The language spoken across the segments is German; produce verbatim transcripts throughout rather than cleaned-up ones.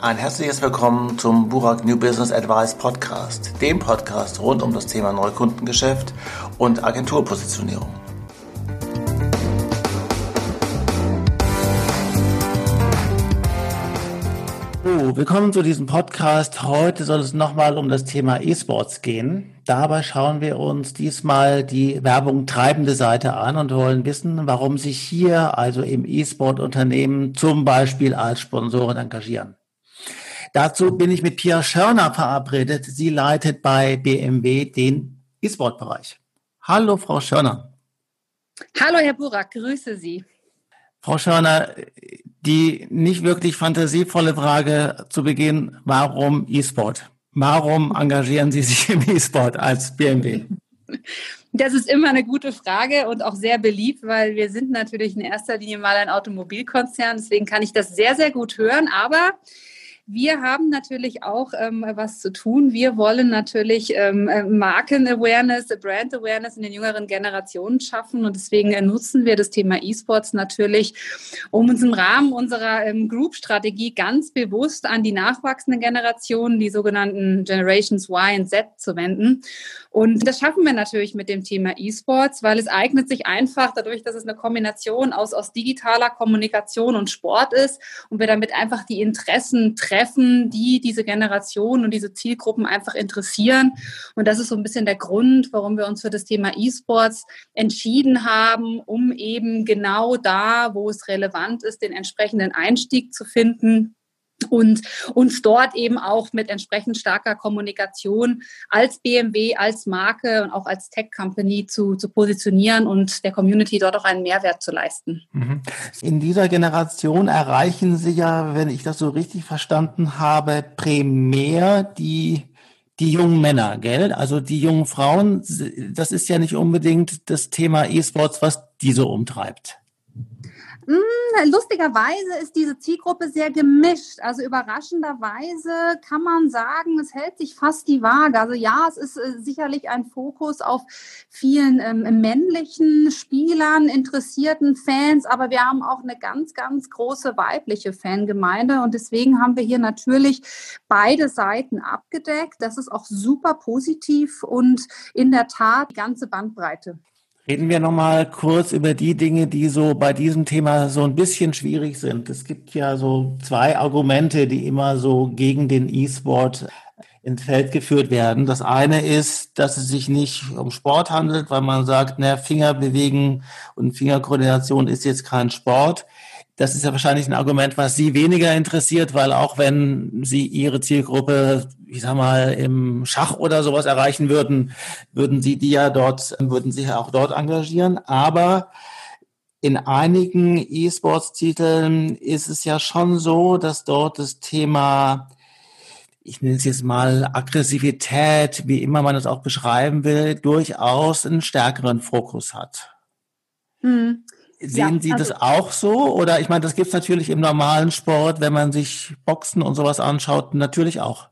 Ein herzliches Willkommen zum Burak New Business Advice Podcast, dem Podcast rund um das Thema Neukundengeschäft und Agenturpositionierung. So, willkommen zu diesem Podcast. Heute soll es nochmal um das Thema E-Sports gehen. Dabei schauen wir uns diesmal die Werbung treibende Seite an und wollen wissen, warum sich hier, also im E-Sport-Unternehmen, zum Beispiel als Sponsoren engagieren. Dazu bin ich mit Pia Schörner verabredet. Sie leitet bei B M W den E-Sport-Bereich. Hallo, Frau Schörner. Hallo, Herr Burak, grüße Sie. Frau Schörner, die nicht wirklich fantasievolle Frage zu Beginn, warum E-Sport? Warum engagieren Sie sich im E-Sport als B M W? Das ist immer eine gute Frage und auch sehr beliebt, weil wir sind natürlich in erster Linie mal ein Automobilkonzern. Deswegen kann ich das sehr, sehr gut hören. Aber wir haben natürlich auch ähm, was zu tun. Wir wollen natürlich ähm, Marken-Awareness, Brand-Awareness in den jüngeren Generationen schaffen. Und deswegen äh, nutzen wir das Thema E-Sports natürlich, um uns im Rahmen unserer ähm, Group-Strategie ganz bewusst an die nachwachsenden Generationen, die sogenannten Generations Y und Z, zu wenden. Und das schaffen wir natürlich mit dem Thema E-Sports, weil es eignet sich einfach dadurch, dass es eine Kombination aus, aus digitaler Kommunikation und Sport ist und wir damit einfach die Interessen treffen, die diese Generation und diese Zielgruppen einfach interessieren. Und das ist so ein bisschen der Grund, warum wir uns für das Thema E-Sports entschieden haben, um eben genau da, wo es relevant ist, den entsprechenden Einstieg zu finden und uns dort eben auch mit entsprechend starker Kommunikation als B M W, als Marke und auch als Tech-Company zu, zu positionieren und der Community dort auch einen Mehrwert zu leisten. In dieser Generation erreichen Sie ja, wenn ich das so richtig verstanden habe, primär die die jungen Männer, gell? Also die jungen Frauen, das ist ja nicht unbedingt das Thema E-Sports, was die so umtreibt. Lustigerweise ist diese Zielgruppe sehr gemischt. Also überraschenderweise kann man sagen, es hält sich fast die Waage. Also ja, es ist äh, sicherlich ein Fokus auf vielen ähm, männlichen Spielern, interessierten Fans, aber wir haben auch eine ganz, ganz große weibliche Fangemeinde und deswegen haben wir hier natürlich beide Seiten abgedeckt. Das ist auch super positiv und in der Tat die ganze Bandbreite. Reden wir nochmal kurz über die Dinge, die so bei diesem Thema so ein bisschen schwierig sind. Es gibt ja so zwei Argumente, die immer so gegen den E-Sport ins Feld geführt werden. Das eine ist, dass es sich nicht um Sport handelt, weil man sagt, na, Fingerbewegen und Fingerkoordination ist jetzt kein Sport. Das ist ja wahrscheinlich ein Argument, was Sie weniger interessiert, weil auch wenn Sie Ihre Zielgruppe, ich sag mal, im Schach oder sowas erreichen würden, würden Sie die ja dort, würden Sie ja auch dort engagieren. Aber in einigen E-Sports-Titeln ist es ja schon so, dass dort das Thema, ich nenne es jetzt mal Aggressivität, wie immer man es auch beschreiben will, durchaus einen stärkeren Fokus hat. Hm. Sehen ja, Sie also das auch so? Oder ich meine, das gibt es natürlich im normalen Sport, wenn man sich Boxen und sowas anschaut, natürlich auch.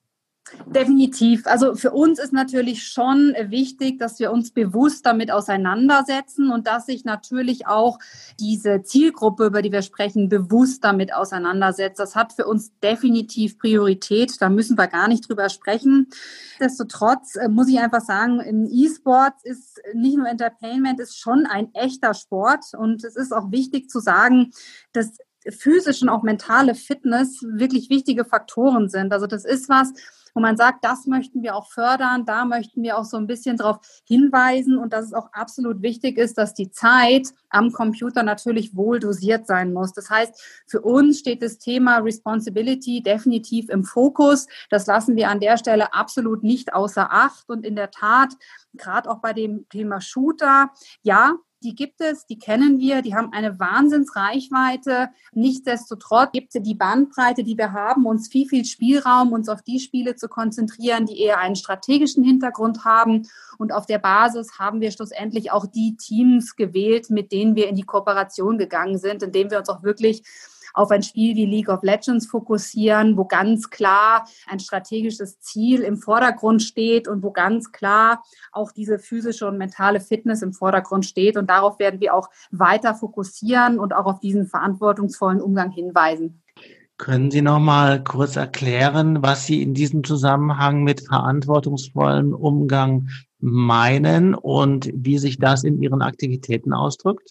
Definitiv. Also für uns ist natürlich schon wichtig, dass wir uns bewusst damit auseinandersetzen und dass sich natürlich auch diese Zielgruppe, über die wir sprechen, bewusst damit auseinandersetzt. Das hat für uns definitiv Priorität. Da müssen wir gar nicht drüber sprechen. Nichtsdestotrotz muss ich einfach sagen, im E-Sport ist nicht nur Entertainment, ist schon ein echter Sport. Und es ist auch wichtig zu sagen, dass physische und auch mentale Fitness wirklich wichtige Faktoren sind. Also das ist was, wo man sagt, das möchten wir auch fördern, da möchten wir auch so ein bisschen darauf hinweisen und dass es auch absolut wichtig ist, dass die Zeit am Computer natürlich wohl dosiert sein muss. Das heißt, für uns steht das Thema Responsibility definitiv im Fokus. Das lassen wir an der Stelle absolut nicht außer Acht und in der Tat, gerade auch bei dem Thema Shooter, ja, die gibt es, die kennen wir, die haben eine Wahnsinnsreichweite. Nichtsdestotrotz gibt es die Bandbreite, die wir haben, uns viel, viel Spielraum, uns auf die Spiele zu konzentrieren, die eher einen strategischen Hintergrund haben. Und auf der Basis haben wir schlussendlich auch die Teams gewählt, mit denen wir in die Kooperation gegangen sind, indem wir uns auch wirklich auf ein Spiel wie League of Legends fokussieren, wo ganz klar ein strategisches Ziel im Vordergrund steht und wo ganz klar auch diese physische und mentale Fitness im Vordergrund steht. Und darauf werden wir auch weiter fokussieren und auch auf diesen verantwortungsvollen Umgang hinweisen. Können Sie noch mal kurz erklären, was Sie in diesem Zusammenhang mit verantwortungsvollem Umgang meinen und wie sich das in Ihren Aktivitäten ausdrückt?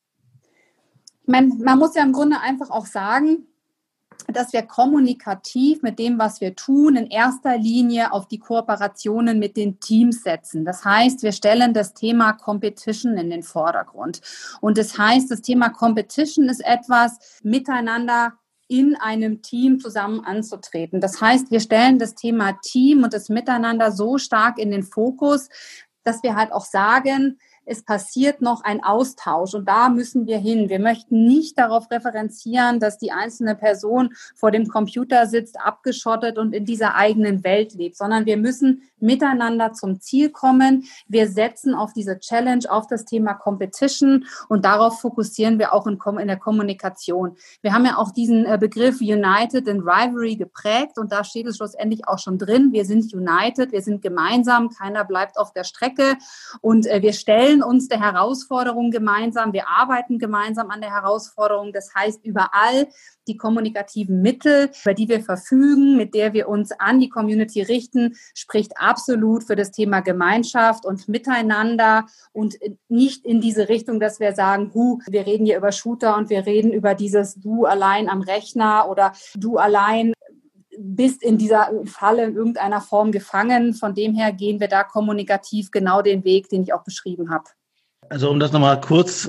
Ich meine, man muss ja im Grunde einfach auch sagen, dass wir kommunikativ mit dem, was wir tun, in erster Linie auf die Kooperationen mit den Teams setzen. Das heißt, wir stellen das Thema Competition in den Vordergrund. Und das heißt, das Thema Competition ist etwas, miteinander in einem Team zusammen anzutreten. Das heißt, wir stellen das Thema Team und das Miteinander so stark in den Fokus, dass wir halt auch sagen, es passiert noch ein Austausch und da müssen wir hin. Wir möchten nicht darauf referenzieren, dass die einzelne Person vor dem Computer sitzt, abgeschottet und in dieser eigenen Welt lebt, sondern wir müssen miteinander zum Ziel kommen. Wir setzen auf diese Challenge, auf das Thema Competition und darauf fokussieren wir auch in, in der Kommunikation. Wir haben ja auch diesen Begriff United in Rivalry geprägt und da steht es schlussendlich auch schon drin. Wir sind united, wir sind gemeinsam, keiner bleibt auf der Strecke und wir stellen uns der Herausforderung gemeinsam, wir arbeiten gemeinsam an der Herausforderung. Das heißt, überall die kommunikativen Mittel, über die wir verfügen, mit der wir uns an die Community richten, spricht absolut für das Thema Gemeinschaft und Miteinander und nicht in diese Richtung, dass wir sagen, hu, wir reden hier über Shooter und wir reden über dieses Du allein am Rechner oder Du allein bist in dieser Falle in irgendeiner Form gefangen. Von dem her gehen wir da kommunikativ genau den Weg, den ich auch beschrieben habe. Also um das nochmal kurz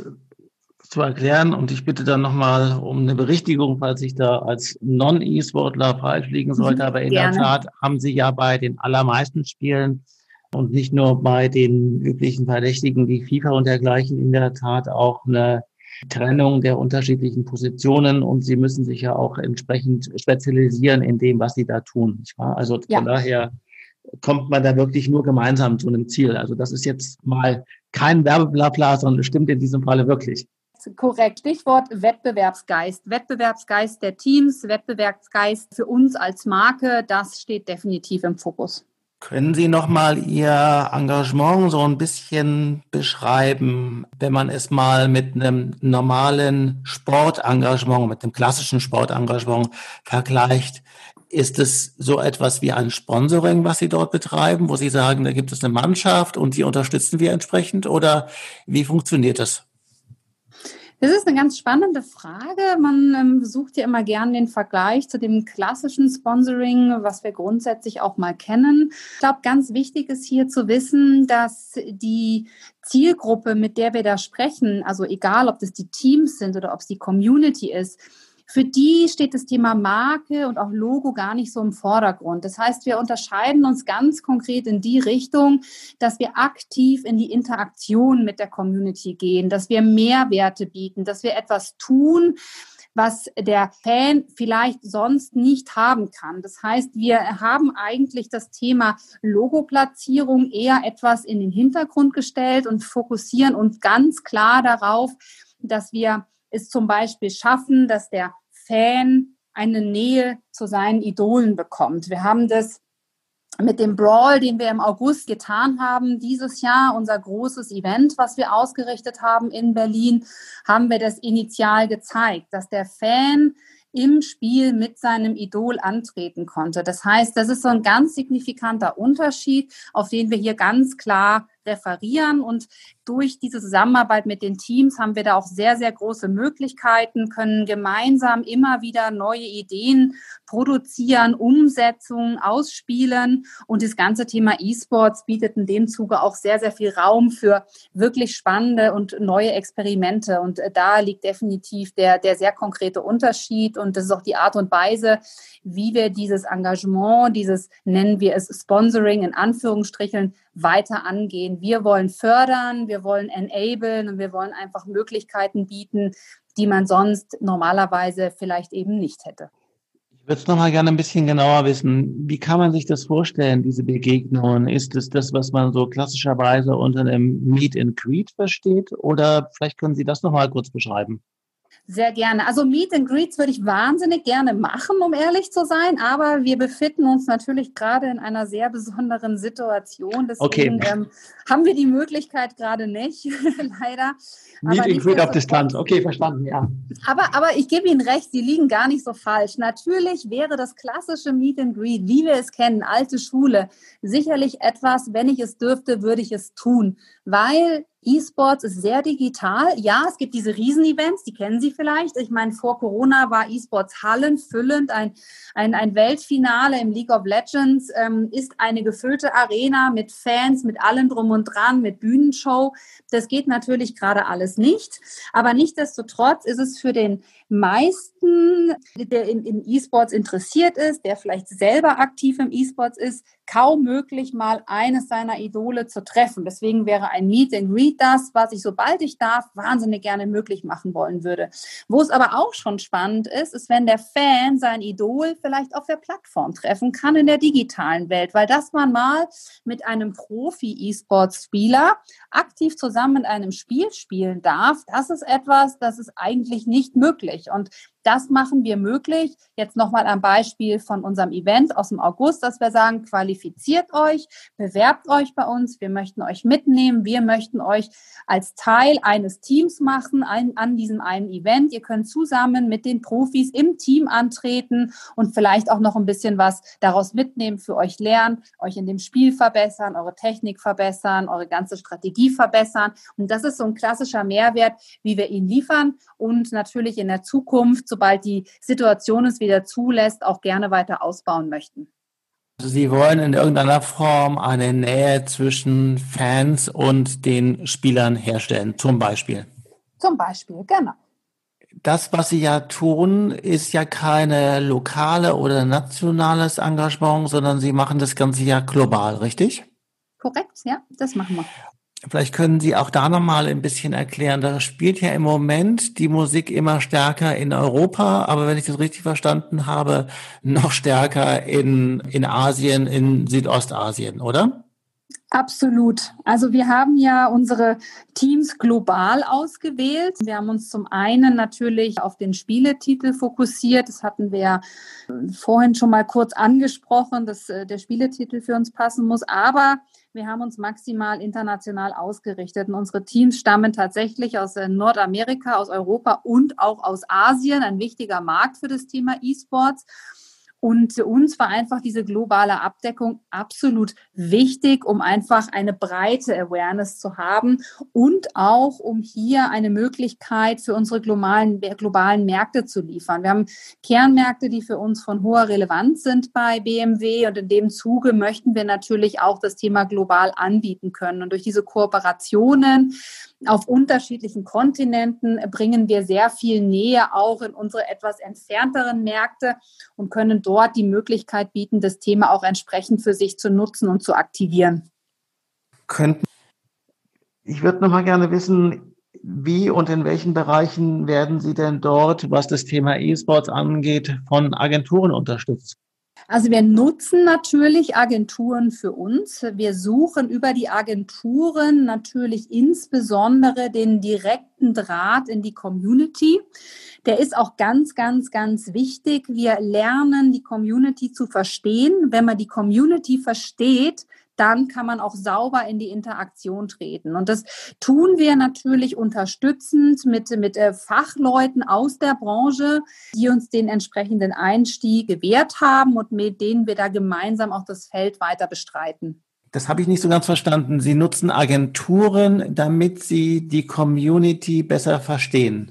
zu erklären und ich bitte dann nochmal um eine Berichtigung, falls ich da als Non-E-Sportler falsch liegen sollte. Aber in Gerne. der Tat haben Sie ja bei den allermeisten Spielen und nicht nur bei den üblichen Verdächtigen wie FIFA und dergleichen in der Tat auch eine Trennung der unterschiedlichen Positionen und Sie müssen sich ja auch entsprechend spezialisieren in dem, was Sie da tun. Nicht wahr? Also von ja. daher kommt man da wirklich nur gemeinsam zu einem Ziel. Also das ist jetzt mal kein Werbeblabla, sondern es stimmt in diesem Falle wirklich. Korrekt. Stichwort Wettbewerbsgeist. Wettbewerbsgeist der Teams, Wettbewerbsgeist für uns als Marke, das steht definitiv im Fokus. Können Sie noch mal Ihr Engagement so ein bisschen beschreiben, wenn man es mal mit einem normalen Sportengagement, mit einem klassischen Sportengagement vergleicht? Ist es so etwas wie ein Sponsoring, was Sie dort betreiben, wo Sie sagen, da gibt es eine Mannschaft und die unterstützen wir entsprechend? Oder wie funktioniert das? Das ist eine ganz spannende Frage. Man ähm, sucht ja immer gern den Vergleich zu dem klassischen Sponsoring, was wir grundsätzlich auch mal kennen. Ich glaube, ganz wichtig ist hier zu wissen, dass die Zielgruppe, mit der wir da sprechen, also egal, ob das die Teams sind oder ob es die Community ist, für die steht das Thema Marke und auch Logo gar nicht so im Vordergrund. Das heißt, wir unterscheiden uns ganz konkret in die Richtung, dass wir aktiv in die Interaktion mit der Community gehen, dass wir Mehrwerte bieten, dass wir etwas tun, was der Fan vielleicht sonst nicht haben kann. Das heißt, wir haben eigentlich das Thema Logoplatzierung eher etwas in den Hintergrund gestellt und fokussieren uns ganz klar darauf, dass wir es zum Beispiel schaffen, dass der Fan eine Nähe zu seinen Idolen bekommt. Wir haben das mit dem Brawl, den wir im August getan haben, dieses Jahr, unser großes Event, was wir ausgerichtet haben in Berlin, haben wir das initial gezeigt, dass der Fan im Spiel mit seinem Idol antreten konnte. Das heißt, das ist so ein ganz signifikanter Unterschied, auf den wir hier ganz klar referieren und durch diese Zusammenarbeit mit den Teams haben wir da auch sehr, sehr große Möglichkeiten, können gemeinsam immer wieder neue Ideen produzieren, Umsetzungen, ausspielen und das ganze Thema E-Sports bietet in dem Zuge auch sehr, sehr viel Raum für wirklich spannende und neue Experimente und da liegt definitiv der, der sehr konkrete Unterschied und das ist auch die Art und Weise, wie wir dieses Engagement, dieses nennen wir es Sponsoring in Anführungsstrichen, weiter angehen. Wir wollen fördern, wir wollen enablen und wir wollen einfach Möglichkeiten bieten, die man sonst normalerweise vielleicht eben nicht hätte. Ich würde es noch mal gerne ein bisschen genauer wissen. Wie kann man sich das vorstellen, diese Begegnungen? Ist es das, was man so klassischerweise unter einem Meet and Greet versteht? Oder vielleicht können Sie das noch mal kurz beschreiben? Sehr gerne. Also Meet and Greets würde ich wahnsinnig gerne machen, um ehrlich zu sein. Aber wir befinden uns natürlich gerade in einer sehr besonderen Situation. Deswegen Okay. ähm, haben wir die Möglichkeit gerade nicht, leider. Meet Aber and Greet auf nichtsdestotrotz, Distanz. Okay, verstanden, ja. Aber, aber ich gebe Ihnen recht, Sie liegen gar nicht so falsch. Natürlich wäre das klassische Meet and Greet, wie wir es kennen, alte Schule, sicherlich etwas, wenn ich es dürfte, würde ich es tun. Weil E-Sports ist sehr digital. Ja, es gibt diese Riesenevents, die kennen Sie vielleicht. Ich meine, vor Corona war E-Sports hallenfüllend. Ein, ein, ein Weltfinale im League of Legends ähm, ist eine gefüllte Arena mit Fans, mit allem drum und dran, mit Bühnenshow. Das geht natürlich gerade alles nicht. Aber nichtsdestotrotz ist es für den meisten, der in, in E-Sports interessiert ist, der vielleicht selber aktiv im E-Sports ist, kaum möglich, mal eines seiner Idole zu treffen. Deswegen wäre ein Meet and Greet das, was ich, sobald ich darf, wahnsinnig gerne möglich machen wollen würde. Wo es aber auch schon spannend ist, ist, wenn der Fan sein Idol vielleicht auf der Plattform treffen kann in der digitalen Welt, weil das man mal mit einem Profi-E-Sports-Spieler aktiv zusammen in einem Spiel spielen darf, das ist etwas, das ist eigentlich nicht möglich. Und das machen wir möglich. Jetzt nochmal am Beispiel von unserem Event aus dem August, dass wir sagen, qualifiziert euch, bewerbt euch bei uns. Wir möchten euch mitnehmen. Wir möchten euch als Teil eines Teams machen an, an diesem einen Event. Ihr könnt zusammen mit den Profis im Team antreten und vielleicht auch noch ein bisschen was daraus mitnehmen, für euch lernen, euch in dem Spiel verbessern, eure Technik verbessern, eure ganze Strategie verbessern. Und das ist so ein klassischer Mehrwert, wie wir ihn liefern und natürlich in der Zukunft, sobald die Situation es wieder zulässt, auch gerne weiter ausbauen möchten. Sie wollen in irgendeiner Form eine Nähe zwischen Fans und den Spielern herstellen, zum Beispiel. Zum Beispiel, genau. Das, was Sie ja tun, ist ja keine lokale oder nationales Engagement, sondern Sie machen das Ganze ja global, richtig? Korrekt, ja, das machen wir. Vielleicht können Sie auch da nochmal ein bisschen erklären. Da spielt ja im Moment die Musik immer stärker in Europa, aber wenn ich das richtig verstanden habe, noch stärker in, in Asien, in Südostasien, oder? Absolut. Also wir haben ja unsere Teams global ausgewählt. Wir haben uns zum einen natürlich auf den Spieletitel fokussiert. Das hatten wir vorhin schon mal kurz angesprochen, dass der Spieletitel für uns passen muss. Aber wir haben uns maximal international ausgerichtet. Und unsere Teams stammen tatsächlich aus Nordamerika, aus Europa und auch aus Asien. Ein wichtiger Markt für das Thema E-Sports. Und für uns war einfach diese globale Abdeckung absolut wichtig, um einfach eine breite Awareness zu haben und auch, um hier eine Möglichkeit für unsere globalen, globalen Märkte zu liefern. Wir haben Kernmärkte, die für uns von hoher Relevanz sind bei B M W und in dem Zuge möchten wir natürlich auch das Thema global anbieten können. Und durch diese Kooperationen auf unterschiedlichen Kontinenten bringen wir sehr viel Nähe auch in unsere etwas entfernteren Märkte und können dort die Möglichkeit bieten, das Thema auch entsprechend für sich zu nutzen und zu aktivieren. Könnten. Ich würde noch mal gerne wissen, wie und in welchen Bereichen werden Sie denn dort, was das Thema E-Sports angeht, von Agenturen unterstützt? Also wir nutzen natürlich Agenturen für uns. Wir suchen über die Agenturen natürlich insbesondere den direkten Draht in die Community. Der ist auch ganz, ganz, ganz wichtig. Wir lernen, die Community zu verstehen. Wenn man die Community versteht, dann kann man auch sauber in die Interaktion treten. Und das tun wir natürlich unterstützend mit, mit äh, Fachleuten aus der Branche, die uns den entsprechenden Einstieg gewährt haben und mit denen wir da gemeinsam auch das Feld weiter bestreiten. Das habe ich nicht so ganz verstanden. Sie nutzen Agenturen, damit Sie die Community besser verstehen.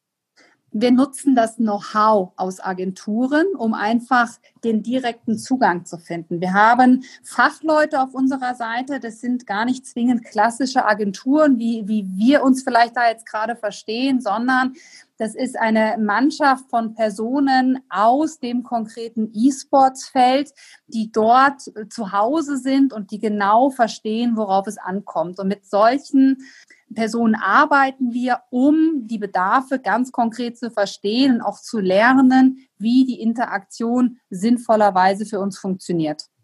Wir nutzen das Know-how aus Agenturen, um einfach den direkten Zugang zu finden. Wir haben Fachleute auf unserer Seite. Das sind gar nicht zwingend klassische Agenturen, wie, wie wir uns vielleicht da jetzt gerade verstehen, sondern das ist eine Mannschaft von Personen aus dem konkreten E-Sports-Feld, die dort zu Hause sind und die genau verstehen, worauf es ankommt. Und mit solchen Personen arbeiten wir, um die Bedarfe ganz konkret zu verstehen und auch zu lernen, wie die Interaktion sinnvollerweise für uns funktioniert.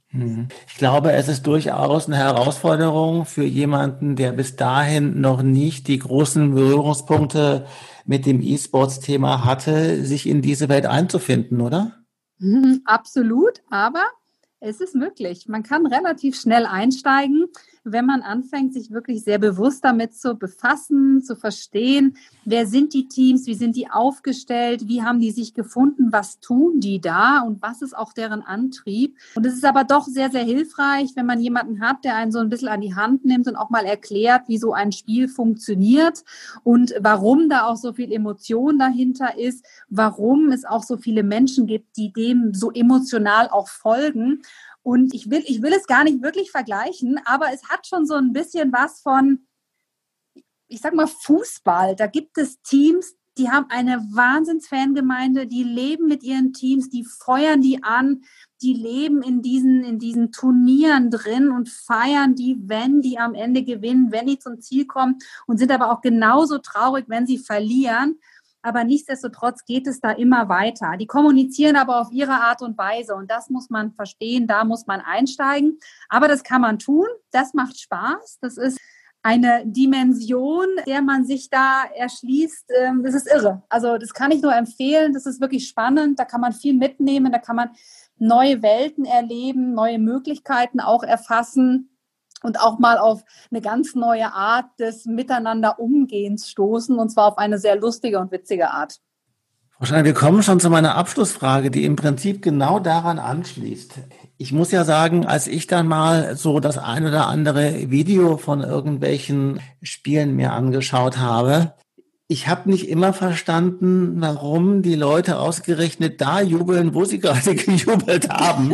Hm. Ich glaube, es ist durchaus eine Herausforderung für jemanden, der bis dahin noch nicht die großen Berührungspunkte mit dem E-Sports-Thema hatte, sich in diese Welt einzufinden, oder? Mhm, absolut, aber es ist möglich. Man kann relativ schnell einsteigen, wenn man anfängt, sich wirklich sehr bewusst damit zu befassen, zu verstehen, wer sind die Teams, wie sind die aufgestellt, wie haben die sich gefunden, was tun die da und was ist auch deren Antrieb. Und es ist aber doch sehr, sehr hilfreich, wenn man jemanden hat, der einen so ein bisschen an die Hand nimmt und auch mal erklärt, wie so ein Spiel funktioniert und warum da auch so viel Emotion dahinter ist, warum es auch so viele Menschen gibt, die dem so emotional auch folgen. Und ich will, ich will es gar nicht wirklich vergleichen, aber es hat schon so ein bisschen was von, ich sag mal, Fußball. Da gibt es Teams, die haben eine Wahnsinns-Fangemeinde, die leben mit ihren Teams, die feuern die an, die leben in diesen, in diesen Turnieren drin und feiern die, wenn die am Ende gewinnen, wenn die zum Ziel kommen und sind aber auch genauso traurig, wenn sie verlieren. Aber nichtsdestotrotz geht es da immer weiter. Die kommunizieren aber auf ihre Art und Weise und das muss man verstehen, da muss man einsteigen. Aber das kann man tun, das macht Spaß, das ist eine Dimension, der man sich da erschließt, das ist irre. Also das kann ich nur empfehlen, das ist wirklich spannend, da kann man viel mitnehmen, da kann man neue Welten erleben, neue Möglichkeiten auch erfassen. Und auch mal auf eine ganz neue Art des Miteinander-Umgehens stoßen, und zwar auf eine sehr lustige und witzige Art. Frau Stein, wir kommen schon zu meiner Abschlussfrage, die im Prinzip genau daran anschließt. Ich muss ja sagen, als ich dann mal so das ein oder andere Video von irgendwelchen Spielen mir angeschaut habe, ich habe nicht immer verstanden, warum die Leute ausgerechnet da jubeln, wo sie gerade gejubelt haben.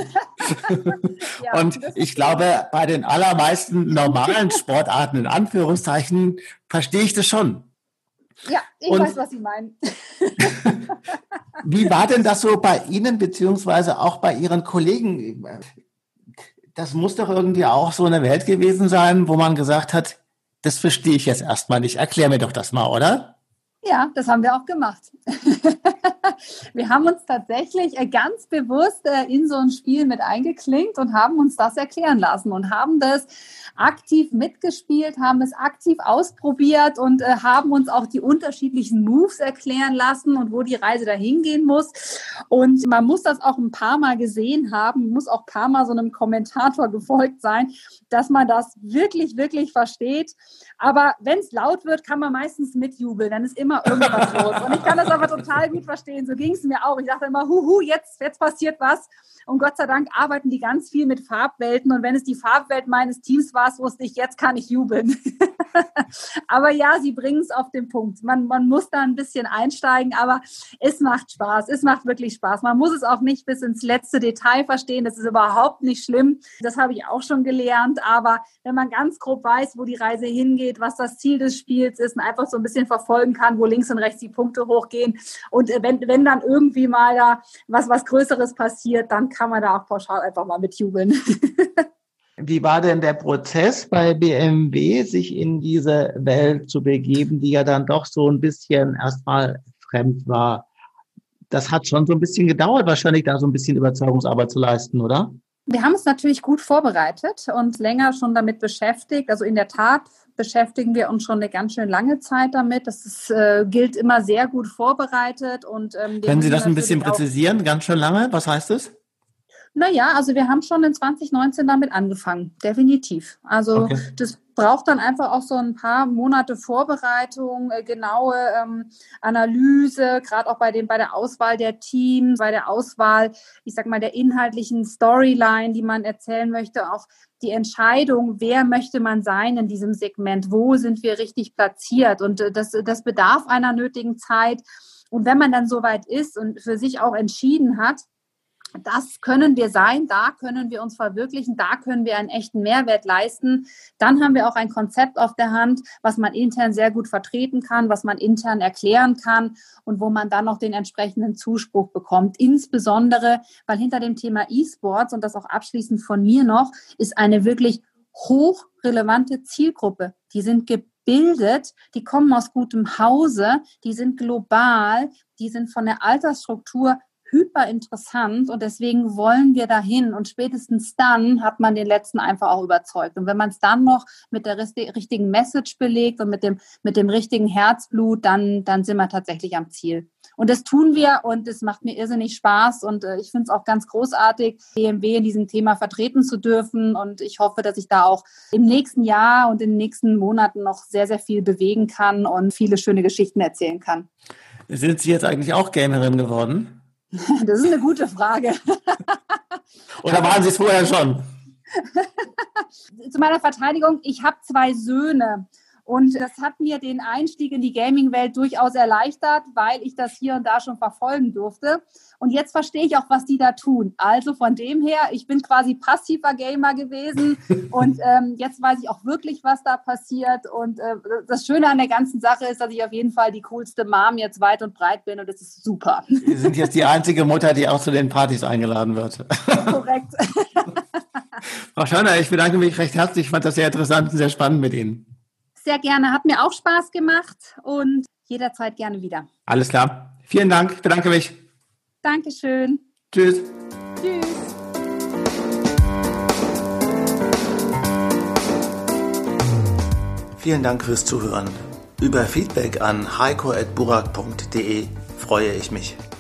Ja, und ich glaube, bei den allermeisten normalen Sportarten, in Anführungszeichen, verstehe ich das schon. Ja, ich und weiß, was Sie meinen. Wie war denn das so bei Ihnen, beziehungsweise auch bei Ihren Kollegen? Das muss doch irgendwie auch so eine Welt gewesen sein, wo man gesagt hat, das verstehe ich jetzt erstmal nicht. Erklär mir doch das mal, oder? Ja, das haben wir auch gemacht. Wir haben uns tatsächlich ganz bewusst in so ein Spiel mit eingeklinkt und haben uns das erklären lassen und haben das aktiv mitgespielt, haben es aktiv ausprobiert und haben uns auch die unterschiedlichen Moves erklären lassen und wo die Reise dahin gehen muss. Und man muss das auch ein paar Mal gesehen haben, muss auch ein paar Mal so einem Kommentator gefolgt sein, dass man das wirklich, wirklich versteht. Aber wenn es laut wird, kann man meistens mitjubeln, dann ist immer irgendwas los. Und ich kann das aber total gut verstehen. So ging es mir auch. Ich dachte immer, huhu, jetzt, jetzt passiert was. Und Gott sei Dank arbeiten die ganz viel mit Farbwelten. Und wenn es die Farbwelt meines Teams war, wusste ich, jetzt kann ich jubeln. Aber ja, sie bringen es auf den Punkt. Man, man muss da ein bisschen einsteigen, aber es macht Spaß. Es macht wirklich Spaß. Man muss es auch nicht bis ins letzte Detail verstehen. Das ist überhaupt nicht schlimm. Das habe ich auch schon gelernt. Aber wenn man ganz grob weiß, wo die Reise hingeht, was das Ziel des Spiels ist und einfach so ein bisschen verfolgen kann, wo links und rechts die Punkte hochgehen. Und wenn, wenn dann irgendwie mal da was, was Größeres passiert, dann kann man da auch pauschal einfach mal mitjubeln. Wie war denn der Prozess bei B M W, sich in diese Welt zu begeben, die ja dann doch so ein bisschen erstmal fremd war? Das hat schon so ein bisschen gedauert, wahrscheinlich da so ein bisschen Überzeugungsarbeit zu leisten, oder? Wir haben uns natürlich gut vorbereitet und länger schon damit beschäftigt. Also in der Tat beschäftigen wir uns schon eine ganz schön lange Zeit damit. Das ist, äh, gilt immer sehr gut vorbereitet. Und, ähm, können Sie das ein bisschen präzisieren, ganz schön lange? Was heißt das? Naja, also wir haben schon in zwanzig neunzehn damit angefangen, definitiv. Also okay. Das braucht dann einfach auch so ein paar Monate Vorbereitung, äh, genaue ähm, Analyse, gerade auch bei dem bei der Auswahl der Teams, bei der Auswahl, ich sag mal, der inhaltlichen Storyline, die man erzählen möchte, auch die Entscheidung, wer möchte man sein in diesem Segment, wo sind wir richtig platziert, und äh, das, das bedarf einer nötigen Zeit. Und wenn man dann soweit ist und für sich auch entschieden hat, das können wir sein, da können wir uns verwirklichen, da können wir einen echten Mehrwert leisten. Dann haben wir auch ein Konzept auf der Hand, was man intern sehr gut vertreten kann, was man intern erklären kann und wo man dann noch den entsprechenden Zuspruch bekommt. Insbesondere, weil hinter dem Thema E-Sports, und das auch abschließend von mir noch, ist eine wirklich hochrelevante Zielgruppe. Die sind gebildet, die kommen aus gutem Hause, die sind global, die sind von der Altersstruktur hyper interessant und deswegen wollen wir dahin und spätestens dann hat man den Letzten einfach auch überzeugt. Und wenn man es dann noch mit der richtigen Message belegt und mit dem, mit dem richtigen Herzblut, dann, dann sind wir tatsächlich am Ziel. Und das tun wir und es macht mir irrsinnig Spaß und äh, ich finde es auch ganz großartig, B M W in diesem Thema vertreten zu dürfen und ich hoffe, dass ich da auch im nächsten Jahr und in den nächsten Monaten noch sehr, sehr viel bewegen kann und viele schöne Geschichten erzählen kann. Sind Sie jetzt eigentlich auch Gamerin geworden? Das ist eine gute Frage. Oder waren Sie es vorher schon? Zu meiner Verteidigung, ich habe zwei Söhne. Und das hat mir den Einstieg in die Gaming-Welt durchaus erleichtert, weil ich das hier und da schon verfolgen durfte. Und jetzt verstehe ich auch, was die da tun. Also von dem her, ich bin quasi passiver Gamer gewesen und ähm, jetzt weiß ich auch wirklich, was da passiert. Und äh, das Schöne an der ganzen Sache ist, dass ich auf jeden Fall die coolste Mom jetzt weit und breit bin und das ist super. Sie sind jetzt die einzige Mutter, die auch zu den Partys eingeladen wird. Korrekt. Frau Schörner, ich bedanke mich recht herzlich. Ich fand das sehr interessant und sehr spannend mit Ihnen. Sehr gerne, hat mir auch Spaß gemacht und jederzeit gerne wieder. Alles klar. Vielen Dank, ich bedanke mich. Dankeschön. Tschüss. Tschüss. Vielen Dank fürs Zuhören. Über Feedback an heiko at burak punkt de freue ich mich.